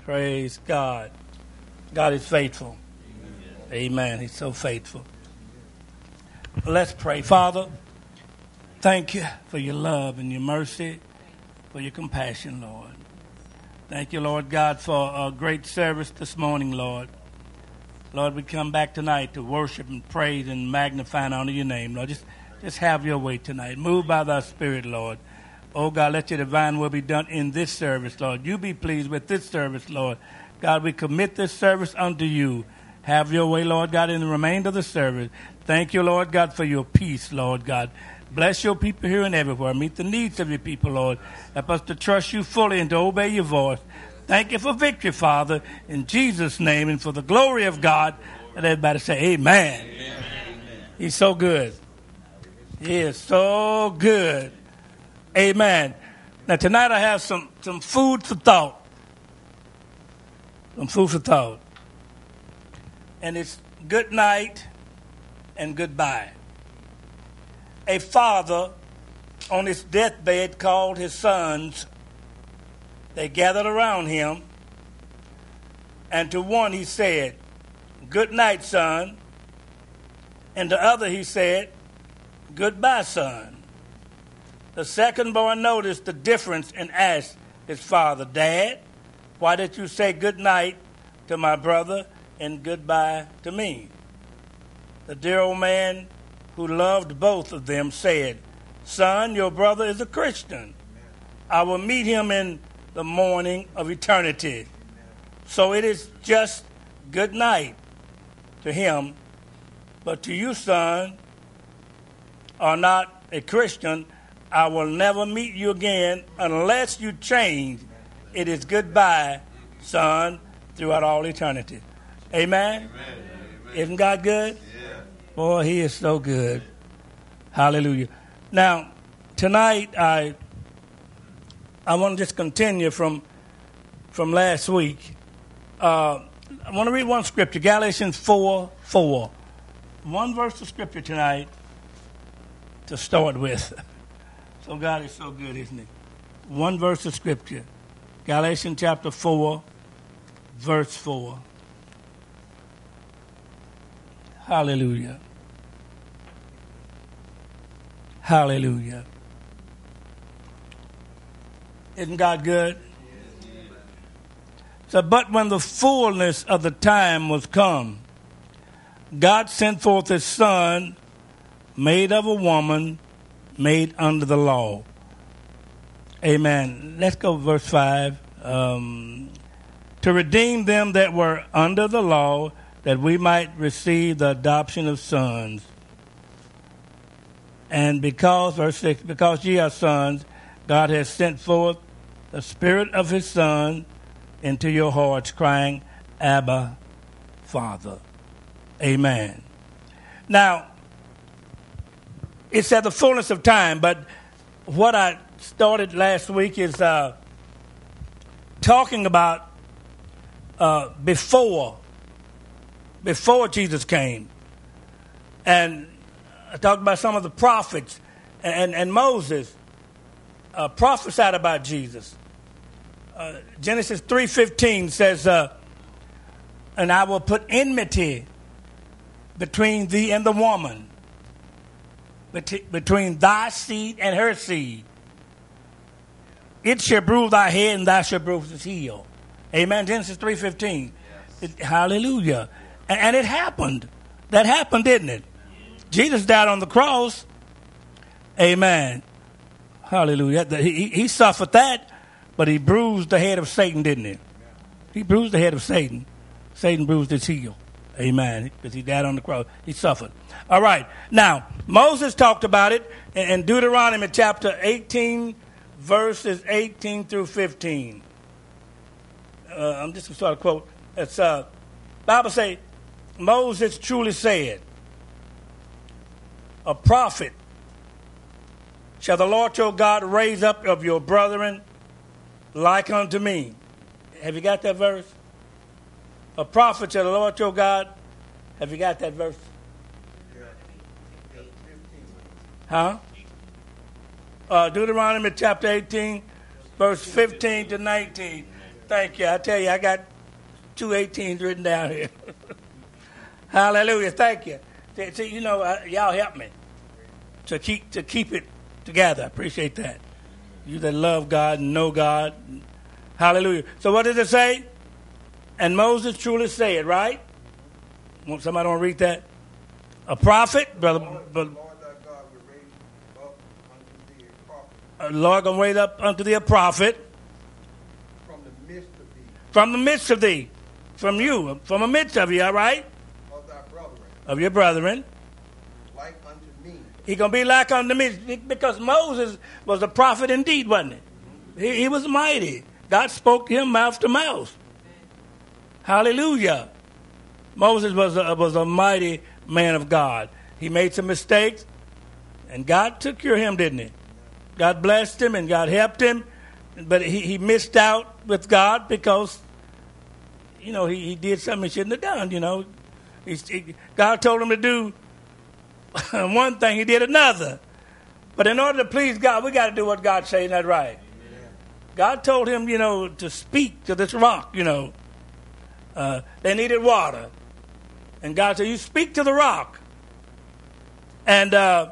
Praise God. God is faithful. Amen. He's so faithful. Let's pray. Father, thank you for your love and your mercy, for your compassion, Lord. Thank you, Lord God, for a great service this morning, Lord. Lord, we come back tonight to worship and praise and magnify and honor your name, Lord. Just have your way tonight. Move by thy Spirit, Lord. Oh, God, let your divine will be done in this service, Lord. You be pleased with this service, Lord. God, we commit this service unto you. Have your way, Lord God, in the remainder of the service. Thank you, Lord God, for your peace, Lord God. Bless your people here and everywhere. Meet the needs of your people, Lord. Help us to trust you fully and to obey your voice. Thank you for victory, Father, in Jesus' name and for the glory of God. Let everybody say amen. Amen. He's so good. He is so good. Amen. Now, tonight I have some food for thought. Some food for thought. And it's good night and goodbye. A father on his deathbed called his sons. They gathered around him. And to one he said, "Good night, son." And to the other he said, "Goodbye, son." The second boy noticed the difference and asked his father, "Dad, why did you say good night to my brother and goodbye to me?" The dear old man who loved both of them said, "Son, your brother is a Christian. I will meet him in the morning of eternity. So it is just good night to him. But to you, son, are not a Christian, I will never meet you again unless you change. It is goodbye, son, throughout all eternity." Amen? Amen. Isn't God good? Yeah. Boy, he is so good. Hallelujah. Now, tonight I want to just continue from last week. I want to read one scripture, Galatians 4:4. One verse of scripture tonight to start with. So God is so good, isn't he? One verse of scripture. Galatians chapter 4, verse 4. Hallelujah. Hallelujah. Isn't God good? So, but when the fullness of the time was come, God sent forth his son, made of a woman, made under the law. Amen. Let's go verse 5. To redeem them that were under the law, that we might receive the adoption of sons. And because, verse 6, because ye are sons, God has sent forth the Spirit of his Son into your hearts, crying, Abba, Father. Amen. Now, it's at the fullness of time, but what I started last week is talking about before Jesus came. And I talked about some of the prophets, and Moses prophesied about Jesus. Genesis 3:15 says, "And I will put enmity between thee and the woman, between thy seed and her seed. It shall bruise thy head, and thou shalt bruise his heel." Amen. Genesis 3:15. Yes. Hallelujah. And it happened. That happened, didn't it? Jesus died on the cross. Amen. Hallelujah. He suffered that, but he bruised the head of Satan, didn't he? He bruised the head of Satan. Satan bruised his heel. Amen. Because he died on the cross. He suffered. All right. Now, Moses talked about it in Deuteronomy chapter 18, verses 18 through 15. I'm just going to start a quote. It's Bible say, Moses truly said, "A prophet shall the Lord your God raise up of your brethren like unto me." Have you got that verse? A prophet shall the Lord your God. Have you got that verse? Huh? Deuteronomy chapter 18, verse 15 to 19. Thank you. I tell you, I got 218s written down here. Hallelujah. Thank you. See, you know, y'all help me to keep it together. I appreciate that. You that love God and know God. Hallelujah. So what does it say? And Moses truly said, right? Somebody want to read that? A prophet, brother. Lord going to raise up unto thee a prophet. From the midst of thee. From the midst of thee. From you. From the midst of you, all right? Of thy brethren. Of your brethren. Like unto me. He going to be like unto me. Because Moses was a prophet indeed, wasn't he? He was mighty. God spoke to him mouth to mouth. Hallelujah. Moses was a mighty man of God. He made some mistakes. And God took care of him, didn't he? God blessed him and God helped him, but he missed out with God because, you know, he did something he shouldn't have done, you know. God told him to do one thing, he did another. But in order to please God, we got to do what God says, isn't that right? Amen. God told him, you know, to speak to this rock, you know. They needed water. And God said, you speak to the rock. And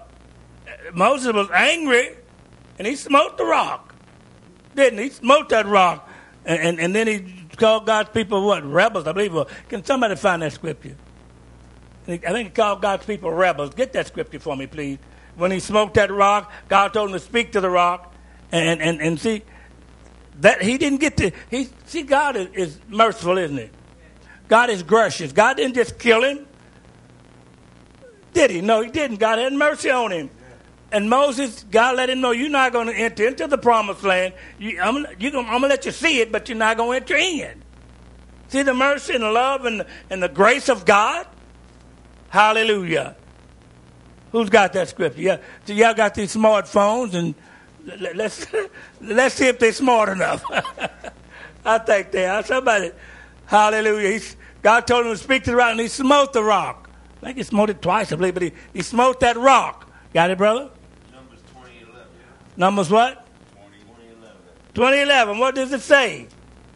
Moses was angry. And he smote the rock, didn't he? He smote that rock. And then he called God's people, what, rebels, I believe. Can somebody find that scripture? I think he called God's people rebels. Get that scripture for me, please. When he smoked that rock, God told him to speak to the rock. And see, that he didn't get to, see, God is merciful, isn't he? God is gracious. God didn't just kill him. Did he? No, he didn't. God had mercy on him. And Moses, God let him know, you're not going to enter into the promised land. I'm going to let you see it, but you're not going to enter in. See the mercy and the love and the grace of God? Hallelujah. Who's got that scripture? Yeah. So y'all got these smartphones, and let's see if they're smart enough. I think they are. Somebody, hallelujah. God told him to speak to the rock, and he smote the rock. I think he smote it twice, I believe, but he smote that rock. Got it, brother? Numbers 20:11. Numbers what? 20:11. 20:11. What does it say?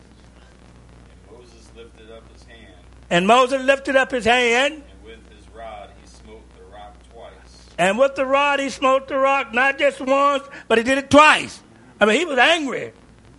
And Moses lifted up his hand. And Moses lifted up his hand. And with his rod he smote the rock twice. And with the rod he smote the rock, not just once, but he did it twice. I mean, he was angry.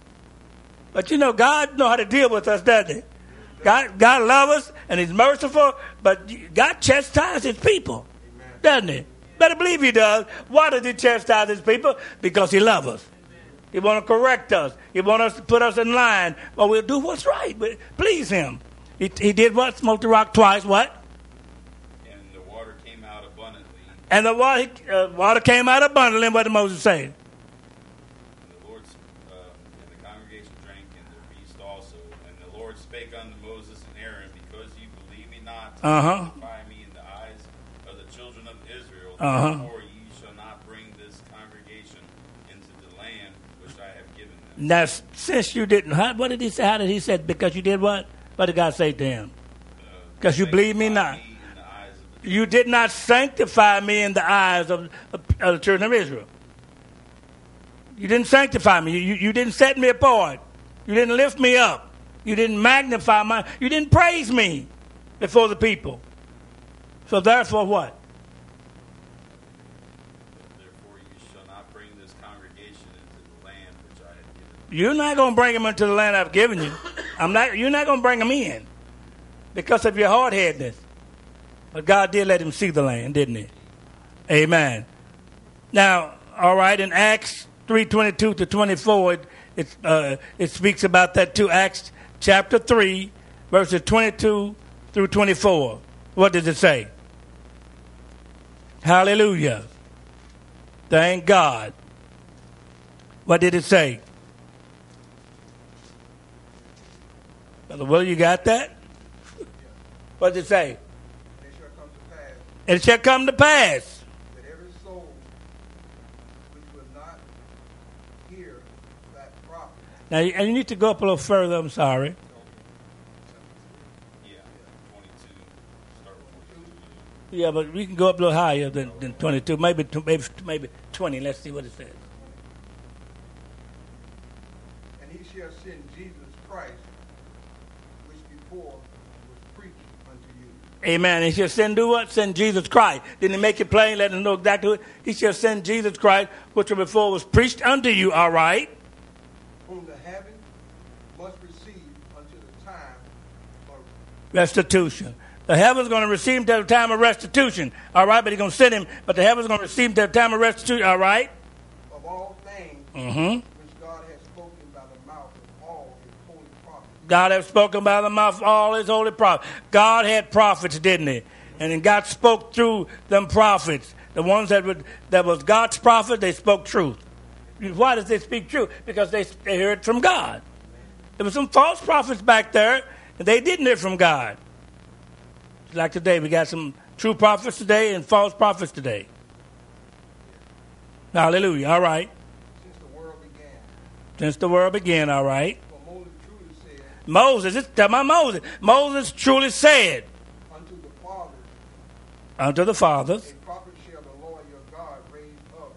But you know, God knows how to deal with us, doesn't he? God loves us, and he's merciful, but God chastises his people, doesn't he? Better believe he does. Why does he chastise his people? Because he loves us. He wants to correct us. He wants us to put us in line. Well, we'll do what's right, but please him. He did what? Smoked the rock twice. What? And the water came out abundantly. And the water came out abundantly. What did Moses say? And the Lord and the congregation drank, and the beast also. And the Lord spake unto Moses and Aaron, because you believe me not to sanctify me in the eyes of the children of Israel, therefore ye shall not bring this congregation into the land which I have given them. Now, since you didn't, what did he say? How did he say? Because you did what? What did God say to him? Because you believe me not. You did not sanctify me in the eyes of the children of Israel. You didn't sanctify me. You didn't set me apart. You didn't lift me up. You didn't magnify you didn't praise me before the people. So therefore what? Therefore you shall not bring this congregation into the land which I have given them. You're not going to bring them into the land I've given you. You're not going to bring them in because of your hard-headedness. But God did let him see the land, didn't he? Amen. Now, all right, in Acts 3:22 to 24, it speaks about that too. Acts chapter 3, verses 22 through 24. What does it say? Hallelujah. Thank God. What did it say? Brother Will, you got that? What did it say? It shall come to pass. That every soul which will not hear that prophet. Now, and you need to go up a little further. I'm sorry. Yeah, 22. Start with 22. Yeah, but we can go up a little higher than 22. Maybe 20. Let's see what it says. And he shall send Jesus Christ, which before was preached unto you. Amen. He shall send do what? Send Jesus Christ. Didn't he make it plain? Let them know exactly what? He shall send Jesus Christ, which before was preached unto you. All right. Whom the heaven must receive unto the time of restitution. The heaven's going to receive him till the time of restitution. All right, but he's going to send him. But the heaven's going to receive him till the time of restitution. All right. Of all things which God has spoken by the mouth of all his holy prophets. God has spoken by the mouth of all his holy prophets. God had prophets, didn't he? And then God spoke through them prophets. The ones that was God's prophet, they spoke truth. Why does they speak truth? Because they heard from God. There were some false prophets back there, and they didn't hear from God. Like today, we got some true prophets today and false prophets today. Hallelujah. All right. Since the world began. Since the world began, all right. For Moses truly said. Moses, it's talking about Moses. Moses truly said. Unto the fathers. A prophet shall the Lord your God raise up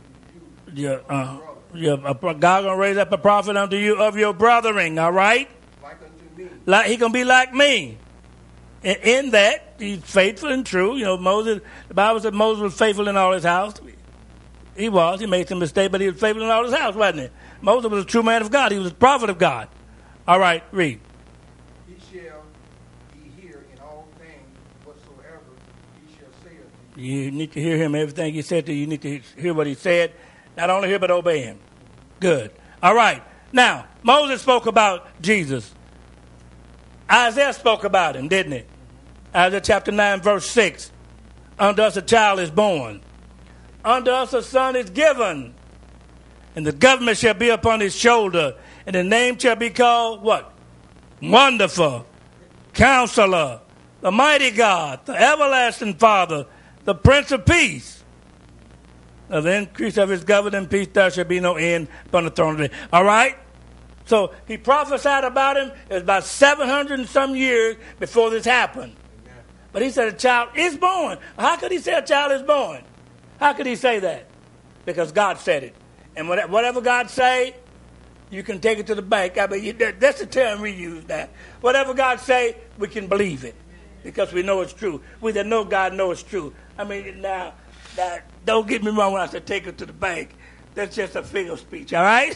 unto you. God gonna raise up a prophet unto you of your brothering, all right? Like unto me. He gonna be like me. In that he's faithful and true. You know, Moses. The Bible said Moses was faithful in all his house. He was. He made some mistakes, but he was faithful in all his house, wasn't he? Moses was a true man of God. He was a prophet of God. All right, read. He shall be here in all things whatsoever he shall say unto you. You need to hear him. Everything he said to you, you need to hear what he said. Not only hear, but obey him. Good. All right. Now, Moses spoke about Jesus. Isaiah spoke about him, didn't he? Isaiah chapter 9, verse 6. Unto us a child is born. Unto us a son is given. And the government shall be upon his shoulder. And the name shall be called what? Wonderful. Counselor. The mighty God. The everlasting Father. The Prince of Peace. Of the increase of his government and peace there shall be no end upon the throne of it. All right? So he prophesied about him. It was about 700 and some years before this happened. Amen. But he said a child is born. How could he say a child is born? How could he say that? Because God said it. And whatever God say, you can take it to the bank. I mean, that's the term we use now. Whatever God say, we can believe it. Because we know it's true. We that know God know it's true. I mean, now don't get me wrong when I say take it to the bank. That's just a figure of speech, all right?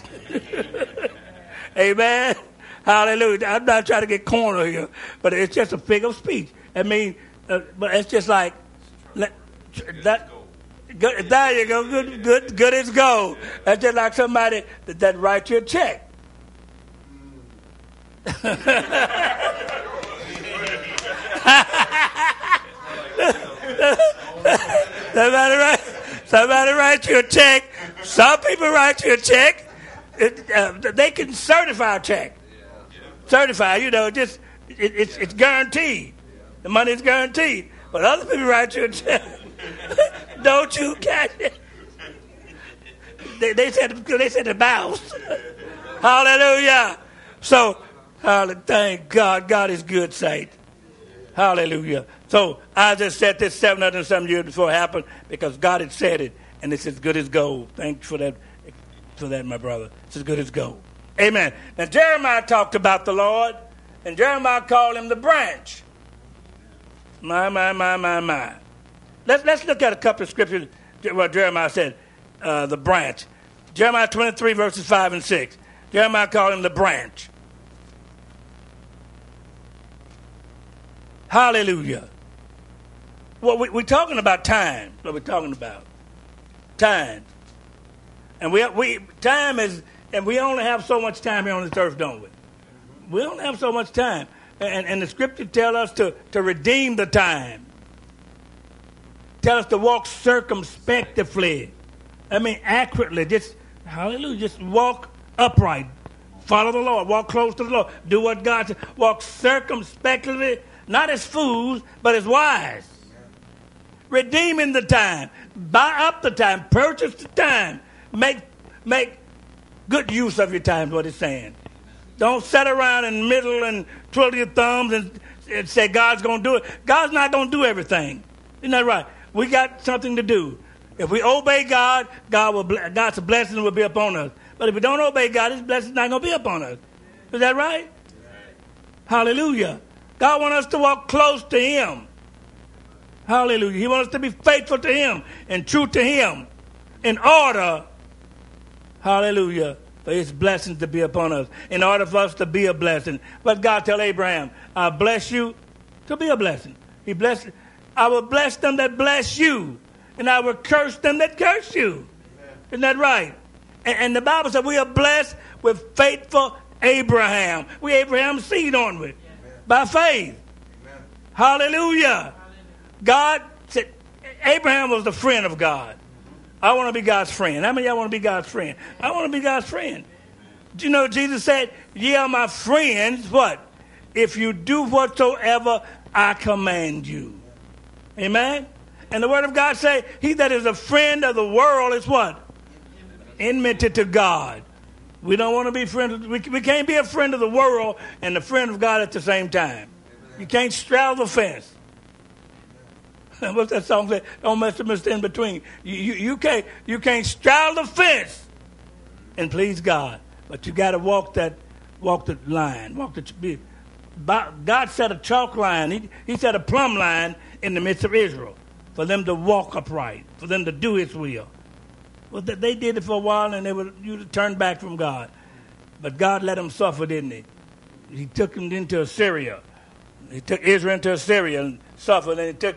Amen. Hallelujah. I'm not trying to get corner here, but it's just a figure of speech. I mean, but it's just like that. Good, there you go. Good as gold. That's just like somebody that writes you a check. Somebody writes you a check. Some people write you a check. They can certify a check. Certify, you know, it's guaranteed. The money's guaranteed. But other people write you a check. Don't you catch it? They said to bounce. Hallelujah. So, thank God. God is good, saint. Hallelujah. So I just said this 700 and some years before it happened because God had said it, and it's as good as gold. Thanks for that, my brother. It's as good as gold. Amen. Now Jeremiah talked about the Lord, and Jeremiah called him the branch. My. Let's look at a couple of scriptures where Jeremiah said the branch. Jeremiah 23 verses 5 and 6. Jeremiah called him the branch. Hallelujah. Well, we're talking about time. What we're talking about. Time. And time is, and we only have so much time here on this earth, don't we? We only have so much time. And the scripture tells us to redeem the time. Tell us to walk circumspectively. I mean, accurately. Just, hallelujah, just walk upright. Follow the Lord. Walk close to the Lord. Do what God says. Walk circumspectively, not as fools, but as wise. Redeeming the time. Buy up the time. Purchase the time. Make good use of your time, is what it's saying. Don't sit around and middle and twiddle your thumbs and say God's going to do it. God's not going to do everything. Isn't that right? We got something to do. If we obey God, God's blessing will be upon us. But if we don't obey God, His blessing is not going to be upon us. Is that right? Hallelujah. God wants us to walk close to him. Hallelujah. He wants us to be faithful to him and true to him in order, hallelujah, for his blessings to be upon us, in order for us to be a blessing. But God tell Abraham, I bless you to be a blessing. He blessed, I will bless them that bless you, and I will curse them that curse you. Amen. Isn't that right? And the Bible said we are blessed with faithful Abraham. We Abraham's seed on with, by faith. Amen. Hallelujah. God said, Abraham was the friend of God. I want to be God's friend. How many of y'all want to be God's friend? I want to be God's friend. Do you know Jesus said, ye are my friends, what? If you do whatsoever I command you. Amen? And the word of God say, he that is a friend of the world is what? Enmity to God. We don't want to be friends. We can't be a friend of the world and a friend of God at the same time. You can't straddle the fence. What's that song say? Don't mess with Mr. In Between. You can't straddle the fence and please God. But you got to walk the line. God set a chalk line. He set a plumb line in the midst of Israel for them to walk upright, for them to do his will. Well, they did it for a while and you turned back from God. But God let them suffer, didn't he? He took them into Assyria. He took Israel into Assyria and suffered, and he took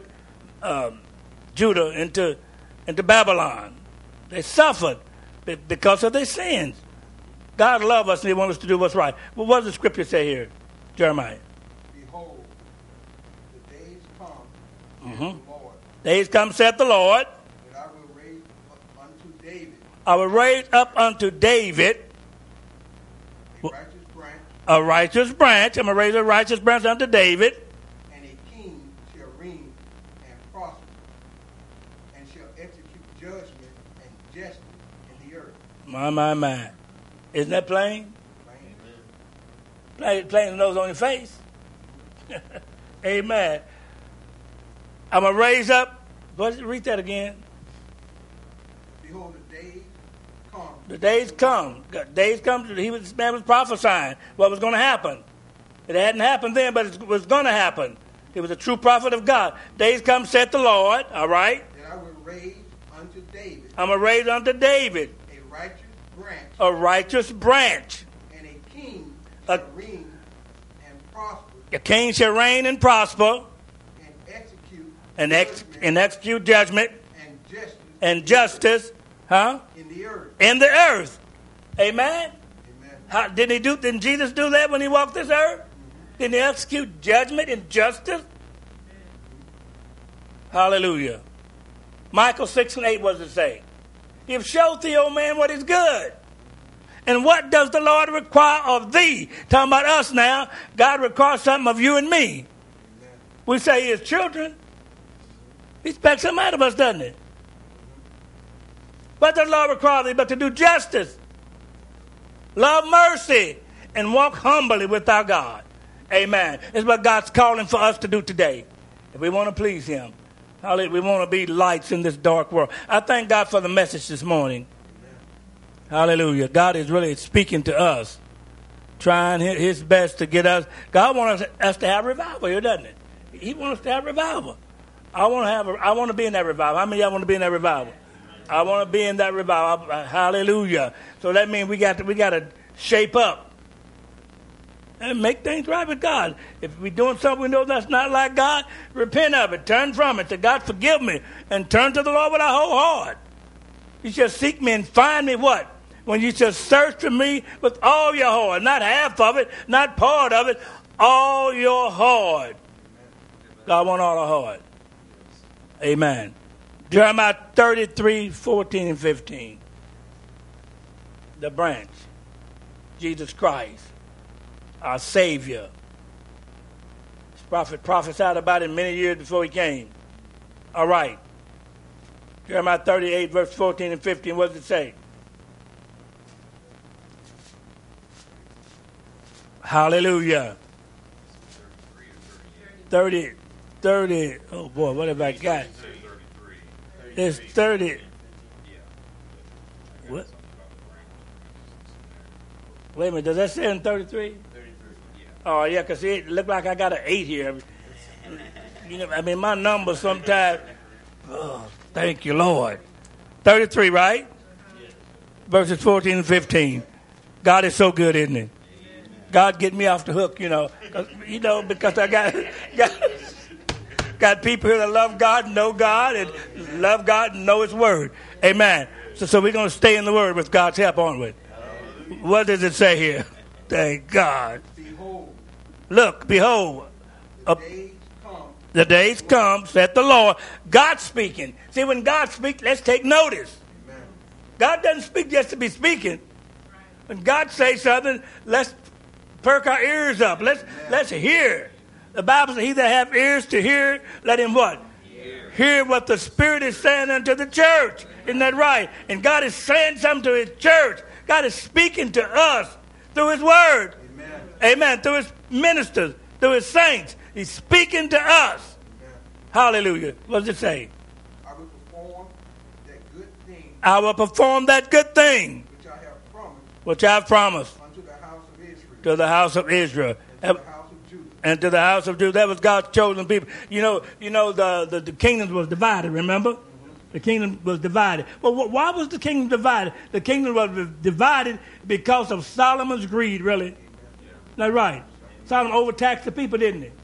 Judah into Babylon. They suffered because of their sins. God loves us and he wants us to do what's right. Well, what does the scripture say here, Jeremiah? Behold, the days come, saith the Lord. Days come, saith the Lord. That I will raise up unto David. I will raise up unto David a righteous branch. A righteous branch. I'm going to raise a righteous branch unto David. And a king shall reign and prosper, and shall execute judgment and justice in the earth. My. Isn't that plain? Plain to nose on your face. Amen. I'm going to raise up. Read that again. Behold, the days come. The days come. Days come. This man was prophesying what was going to happen. It hadn't happened then, but it was going to happen. He was a true prophet of God. Days come, said the Lord. All right. That I will raise unto David. I'm going to raise unto David. A righteous branch. A righteous branch. And a king shall reign and prosper. A king shall reign and prosper. And execute judgment. And justice. Huh? In the earth. In the earth. Amen. Didn't Jesus do that when he walked this earth? Didn't he execute judgment and justice? Hallelujah. Michael 6:8 was to say, he have showed thee, O man, what is good. And what does the Lord require of thee? Talking about us now. God requires something of you and me. Amen. We say he is children. He expects something out of us, doesn't he? What does the Lord require of thee but to do justice, love mercy, and walk humbly with our God? Amen. It's what God's calling for us to do today. If we want to please him. We want to be lights in this dark world. I thank God for the message this morning. Hallelujah. God is really speaking to us, trying his best to get us. God wants us to have revival here, doesn't he? He wants us to have revival. I want to be in that revival. How many of y'all want to be in that revival? I want to be in that revival. Hallelujah. So that means we got to shape up and make things right with God. If we're doing something we know that's not like God, repent of it. Turn from it. Say, God, forgive me. And turn to the Lord with our whole heart. You shall seek me and find me what? When you shall search for me with all your heart. Not half of it, not part of it, all your heart. God wants all our heart. Amen. Jeremiah 33, 14 and 15. The branch. Jesus Christ. Our Savior. This prophet prophesied about him many years before he came. All right. Jeremiah 38, verse 14 and 15. What does it say? Hallelujah. 30. Oh, boy, what have I got? It's 30. What? Wait a minute. Does that say in 33? Oh, yeah, because it looked like I got an 8 here. You know, I mean, my numbers sometimes, oh, thank you, Lord. 33, right? Verses 14 and 15. God is so good, isn't he? God get me off the hook, because I got people here that love God, know God, and love God and know his word. Amen. So we're going to stay in the word with God's help, aren't we? What does it say here? Thank God. Behold, look, behold. The days come, said the Lord. God speaking. See, when God speaks, let's take notice. Amen. God doesn't speak just to be speaking. When God says something, let's perk our ears up. Let's hear. The Bible says, he that have ears to hear, let him what? Hear what the Spirit is saying unto the church. Isn't that right? And God is saying something to his church. God is speaking to us through his word. Amen. Amen. Through his ministers, through his saints. He's speaking to us. Amen. Hallelujah. What does it say? I will perform that good thing. I will perform that good thing. Which I have promised. Unto the house of Israel. To the house of Israel. And to the house of Judah. And to the house of Judah. That was God's chosen people. You know, the kingdom was divided, remember? Mm-hmm. The kingdom was divided. Well, why was the kingdom divided? The kingdom was divided because of Solomon's greed, really. Isn't that right? Solomon overtaxed the people, didn't he?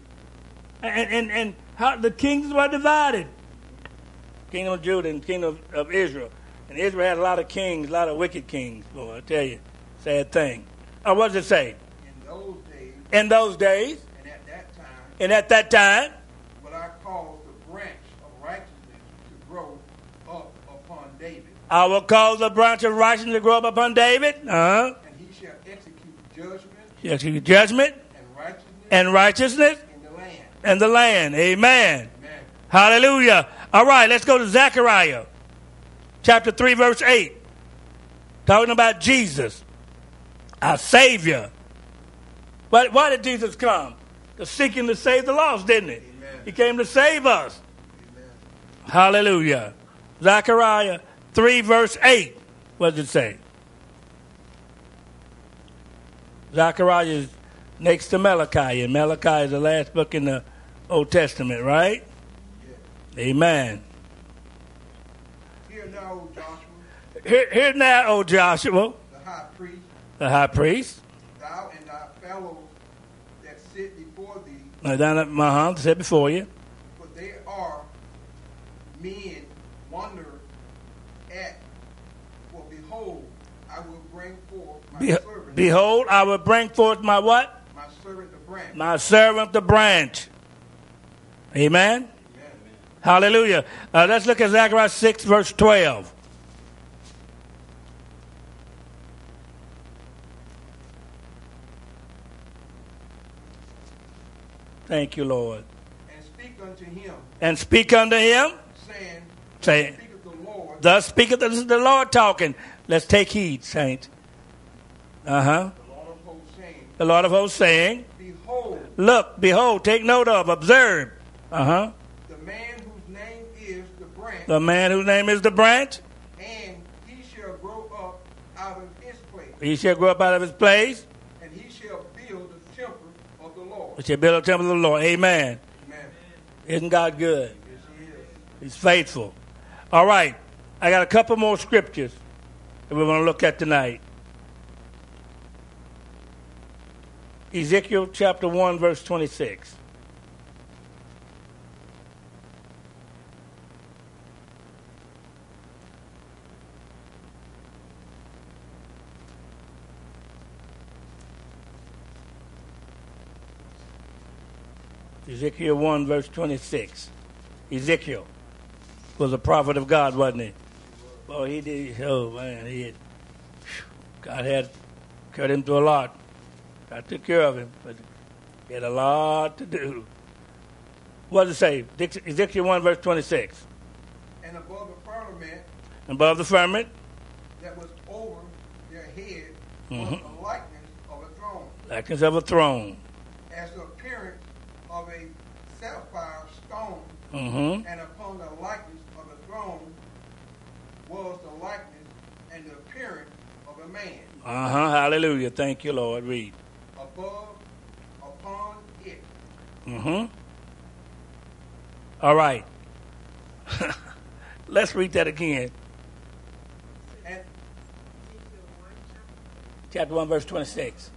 And how the kingdoms were divided. Kingdom of Judah and kingdom of Israel. And Israel had a lot of kings, a lot of wicked kings. Boy, I tell you, sad thing. What does it say? In those days. And at that time. Will I cause the branch of righteousness to grow up upon David. I will cause the branch of righteousness to grow up upon David. And he shall execute judgment. He execute judgment. And righteousness. In the land. Amen. Amen. Hallelujah. All right, let's go to Zechariah. Chapter 3, verse 8. Talking about Jesus, our Savior. Why did Jesus come? To seek and to save the lost, didn't he? Amen. He came to save us. Amen. Hallelujah. Zechariah 3, verse 8. What does it say? Zechariah is next to Malachi, and Malachi is the last book in the Old Testament, right? Yes. Amen. Hear now, O Joshua. Hear now, O Joshua. The high priest. The high priest. Thou and thy fellows that sit before thee. Sit before you. For they are men wonder at. For behold, I will bring forth my servant. Behold, I will bring forth my what? My servant the branch. My servant the branch. Amen. Amen. Hallelujah. Let's look at Zechariah 6, verse 12. Thank you, Lord. And speak unto him. And speak unto him. Saying, speaketh the Lord. Thus speaketh the Lord talking. Let's take heed, saints. The Lord of hosts saying. The Lord of hosts saying. Behold. Look, behold, take note of, observe. The man whose name is the branch. The man whose name is the branch. And he shall grow up out of his place. He shall grow up out of his place. And he shall build the temple of the Lord. He shall build a temple of the Lord. Amen. Amen. Isn't God good? Yes, he is. He's faithful. All right. I got a couple more scriptures that we want to look at tonight. Ezekiel chapter 1, verse 26. Ezekiel 1, verse 26. Ezekiel was a prophet of God, wasn't he? Well, he did. Oh, man. God had cut him through a lot. God took care of him, but he had a lot to do. What does it say? Ezekiel 1, verse 26. And above the firmament. Above the firmament. That was over their head was the likeness of a throne. Likeness of a throne. As the appearance of a sapphire stone. And upon the likeness of the throne was the likeness and the appearance of a man. Hallelujah. Thank you, Lord. Read. Above it. Mm-hmm. All right. Let's read that again. And Chapter 1, verse 26.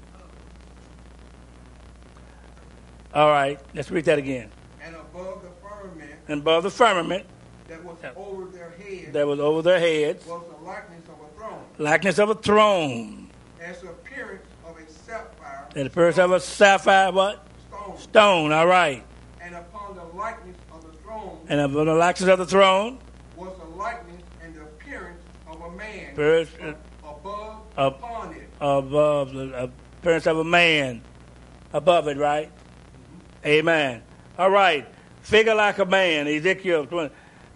All right. Let's read that again. and above the firmament And above the firmament that was over their heads that was over their heads, was the likeness of a throne, likeness of a throne, as the appearance of a sapphire and the appearance of a sapphire what? stone. Stone. All right. And upon the likeness of the throne And upon the likeness of the throne, was the likeness and the appearance of a man appearance above of- upon it. above the appearance of a man, above it, right? Amen. All right. Figure like a man. Ezekiel 20.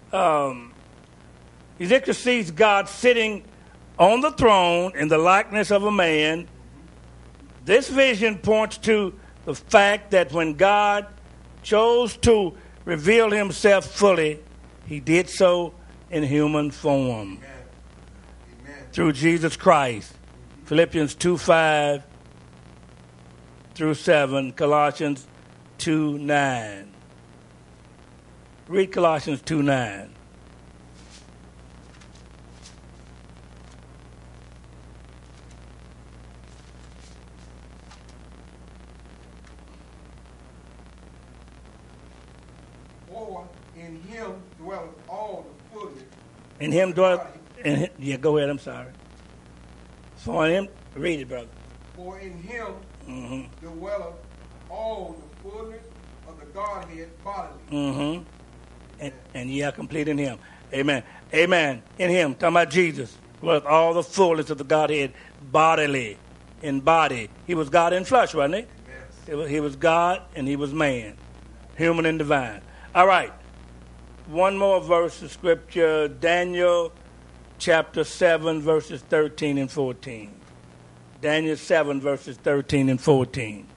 Ezekiel sees God sitting on the throne in the likeness of a man. This vision points to the fact that when God chose to reveal himself fully, he did so in human form Amen. Amen. through Jesus Christ. Philippians 2:5 through 7, Colossians 2:9. Read Colossians 2:9. For in him dwelleth all the fullness. In him dwell. Yeah, go ahead. I'm sorry. For in him, read it, brother. For in him Mm-hmm. dwelleth all the fullness of the Godhead bodily. Mm-hmm. And ye are complete in him. Amen. Amen. In him, talking about Jesus, with all the fullness of the Godhead bodily, in body. He was God in flesh, wasn't he? He was God and he was man, human and divine. All right. One more verse of scripture, Daniel chapter 7, verses 13 and 14. Daniel 7, verses 13 and 14.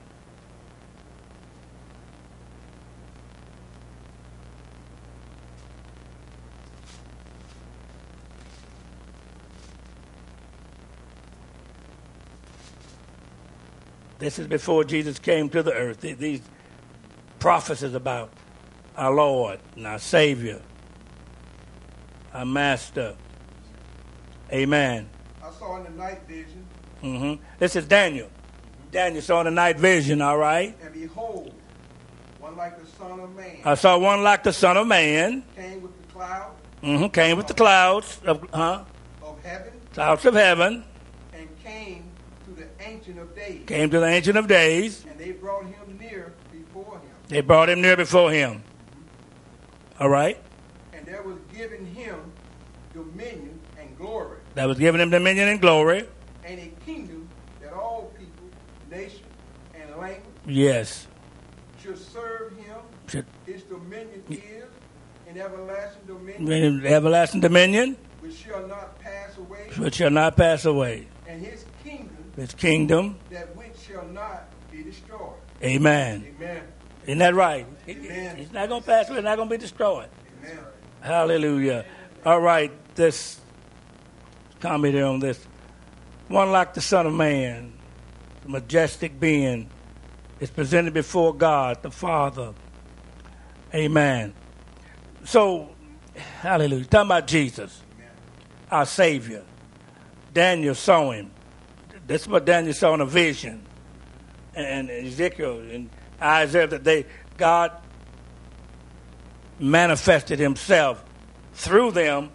This is before Jesus came to the earth. These prophecies about our Lord and our Savior, our Master. Amen. I saw in the night vision, Mm-hmm. This is Daniel. Daniel saw in the night vision, all right? and behold, one like the Son of Man I saw one like the Son of Man. came with the cloud Came with the clouds of heaven, clouds of heaven. and came to the Ancient of Days. Came to the Ancient of Days. And they brought him near before him. They brought him near before him. All right? And there was given him dominion and glory, That was giving him dominion and glory. and a kingdom that all people, nation, and language Yes. should serve him. Should- His dominion is an everlasting dominion Everlasting dominion, which shall not pass away, which shall not pass away. and his kingdom His kingdom. that which shall not be destroyed. Amen. Amen. Isn't that right? Amen. He's not going to pass away. He's not going to be destroyed. Amen. Hallelujah. All right. This comment here on this. One like the Son of Man, the majestic being, is presented before God, the Father. Amen. So, hallelujah. Talking about Jesus, our Savior. Daniel saw him. This is what Daniel saw in a vision. And Ezekiel and Isaiah, that God manifested himself through them,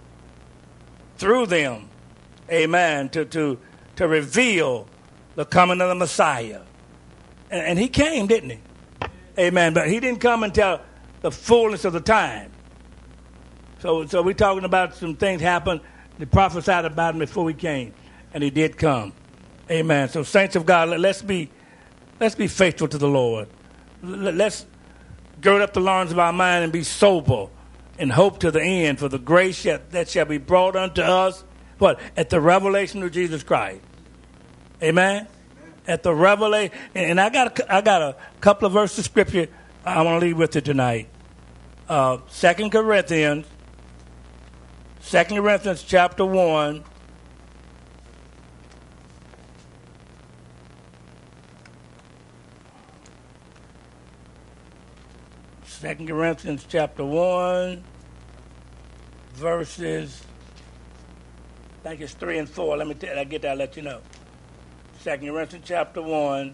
amen, to reveal the coming of the Messiah. And he came, didn't he? Amen. But he didn't come until the fullness of the time. So we're talking about some things happened. They prophesied about him before he came, and he did come. Amen. So saints of God, let's be faithful to the Lord. Let's gird up the loins of our mind and be sober and hope to the end for the grace that shall be brought unto us. What? At the revelation of Jesus Christ. Amen. At the revelation, and I got a couple of verses of scripture I want to leave with you tonight. 2 Corinthians chapter 1. 2 Corinthians chapter 1, verses, I think it's 3 and 4. Let me I get that, I'll let you know. 2 Corinthians chapter 1,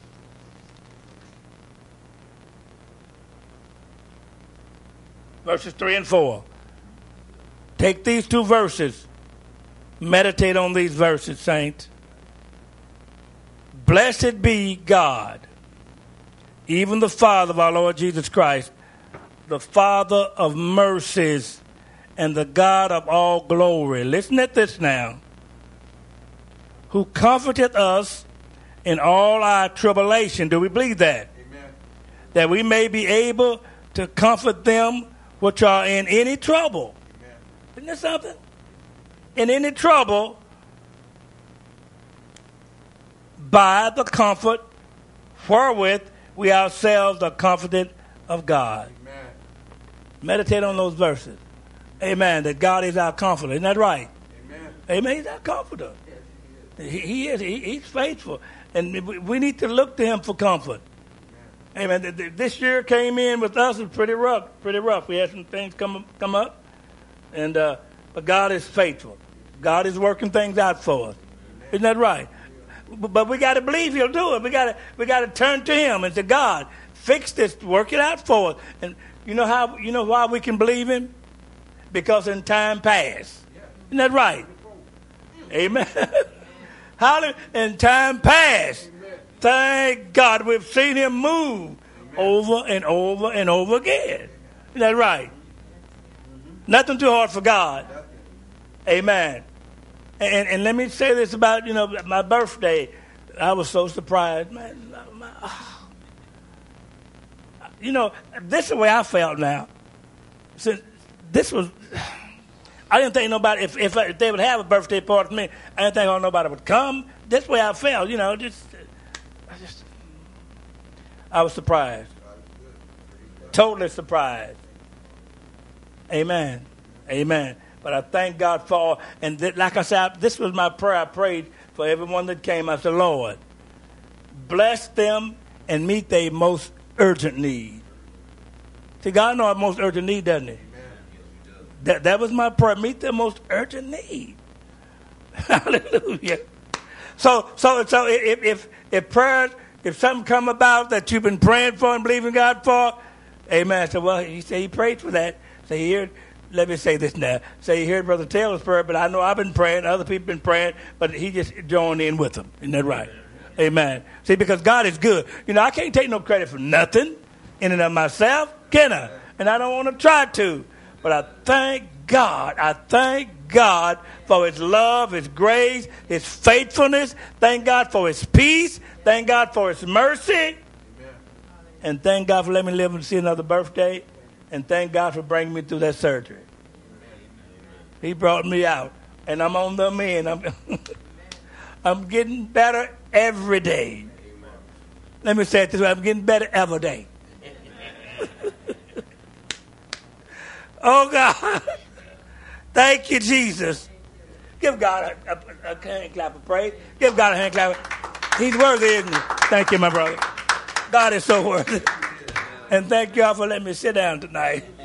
verses 3 and 4. Take these two verses. Meditate on these verses, saints. Blessed be God, even the Father of our Lord Jesus Christ, the Father of mercies and the God of all glory. Listen at this now. Who comforteth us in all our tribulation. Do we believe that? Amen. That we may be able to comfort them which are in any trouble. Amen. Isn't that something? In any trouble, by the comfort wherewith we ourselves are comforted of God. Amen. Meditate on those verses. Amen. That God is our comforter. Isn't that right? Amen. Amen. He's our comforter. He is. He's faithful. And we need to look to him for comfort. Amen. This year came in with us. It was pretty rough. Pretty rough. We had some things come up. And but God is faithful. God is working things out for us. Isn't that right? But we got to believe he'll do it. We got to turn to him and say, God, fix this, work it out for us. And you know why we can believe him? Because in time past. Isn't that right? Amen. Hallelujah. In time past. Thank God we've seen him move over and over and over again. Isn't that right? Nothing too hard for God. Amen. And let me say this about, my birthday. I was so surprised, man. This is the way I felt now. Since this was, I didn't think nobody, if they would have a birthday party for me, I didn't think nobody would come. This way I felt, I was surprised. Totally surprised. Amen. Amen. But I thank God for, and like I said, this was my prayer. I prayed for everyone that came. I said, Lord, bless them and meet their most urgent need. See, God knows our most urgent need, doesn't he? Amen. That was my prayer. Meet their most urgent need. Hallelujah. So if prayers, if something come about that you've been praying for and believing God for, amen. So, well, he said he prayed for that. So here, let me say this now. Say you heard Brother Taylor's prayer, but I know I've been praying, other people been praying, but he just joined in with them. Isn't that right? Amen. See, because God is good. I can't take no credit for nothing in and of myself, can I? And I don't want to try to. But I thank God. I thank God for his love, his grace, his faithfulness. Thank God for his peace. Thank God for his mercy. Amen. And thank God for letting me live and see another birthday. And thank God for bringing me through that surgery. He brought me out. And I'm on the mend. I'm getting better every day. Let me say it this way. I'm getting better every day. Oh, God. Thank you, Jesus. Give God a hand clap of praise. Give God a hand clap. He's worthy, isn't he? Thank you, my brother. God is so worthy. And thank y'all for letting me sit down tonight.